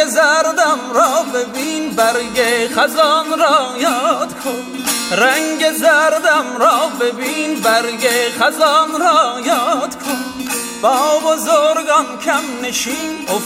زردم را ببین، برگ خزان را یاد کن. رنگ زردم را ببین، برگ خزان را یاد کن. با بزرگان کم نشین